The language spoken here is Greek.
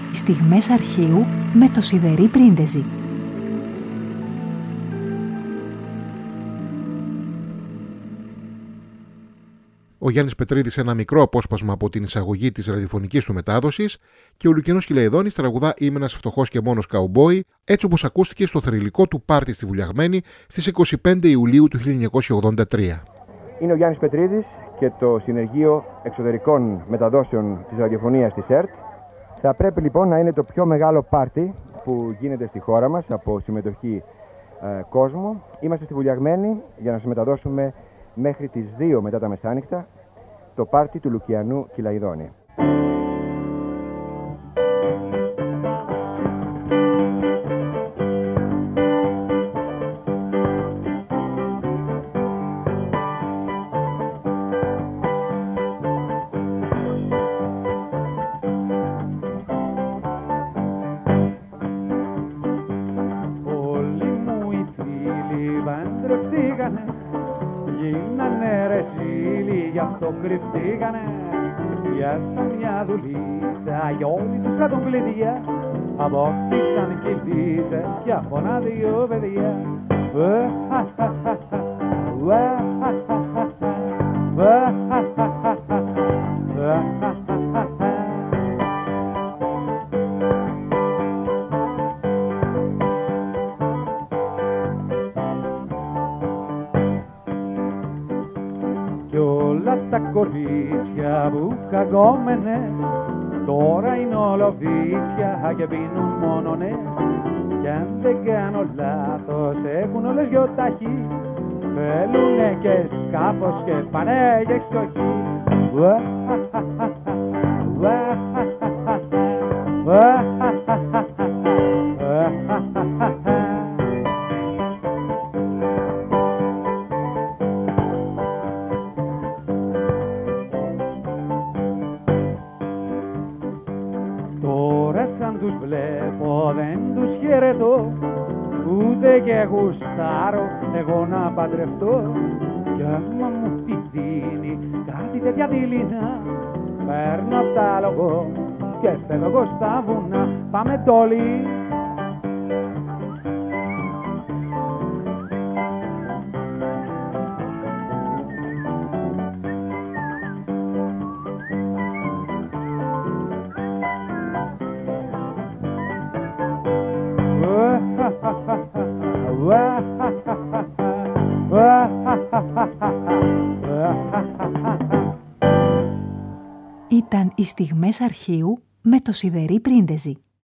Στιγμές αρχείου με το Σιδερή Πρίντεζι. Ο Γιάννης Πετρίδης ένα μικρό απόσπασμα από την εισαγωγή της ραδιοφωνικής του μετάδοσης και ο Λουκιανός Κυλαϊδόνης τραγουδά «Είμαι ένας φτωχός και μόνος καουμπόι», έτσι όπως ακούστηκε στο θρυλικό του πάρτι στη Βουλιαγμένη στις 25 Ιουλίου του 1983. Είναι ο Γιάννης Πετρίδης και το Συνεργείο Εξωτερικών Μεταδόσεων της Ραδιοφωνίας της ΕΡΤ. Θα πρέπει λοιπόν να είναι το πιο μεγάλο πάρτι που γίνεται στη χώρα μας από συμμετοχή κόσμου. Είμαστε στη Βουλιαγμένη για να σας μεταδώσουμε μέχρι τις 2 μετά τα μεσάνυχτα το πάρτι του Λουκιανού Κυλαϊδόνη. Γίνανε ρε φίλοι, γι' αυτό κρυφτήκανε. Πιάσαν μια δουλίτσα, για όλοι τους κάτω κλειδιά. Απόκτησαν κυλίτες και από ένα δυο παιδιά. Τα κορίτσια που καγκόμενες τώρα είναι όλο βίτσια και πίνουν μόνο νες. Κι αν δεν κάνω λάθος έχουν όλες δυο ταχύ. Θέλουνε και σκάφος και πάνε για εξοχή. Τους βλέπω, δεν τους χαιρετώ, ούτε και γουστάρω εγώ να παντρευτώ. Κι άμα μου τη δίνει κάτι τέτοια δειλινά, παίρνω απ' τα λογό και φεύγω εγώ στα βουνά. Πάμε τόλοι. Ήταν οι Στιγμές αρχείου με το Σιδερή Πρίντεζι.